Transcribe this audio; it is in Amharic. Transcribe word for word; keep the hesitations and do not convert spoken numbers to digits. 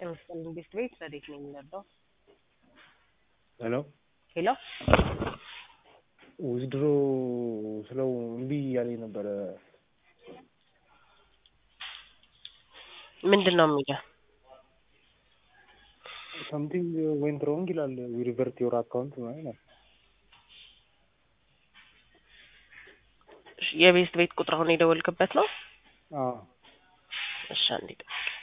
መስቀል ቤት ቤት ረዴት ነው የሚነዳው። ሄሎ ሄሎ ዊዝድሮ ስለው እምቢ ያለኝ ነበረ። ምንድነው የሚለው? something went wrong ይላል we revert your account ማለት ነው። የቤት ቤት ቁጥር አሁን የደወልክበት ነው? አዎ እሺ አንዴ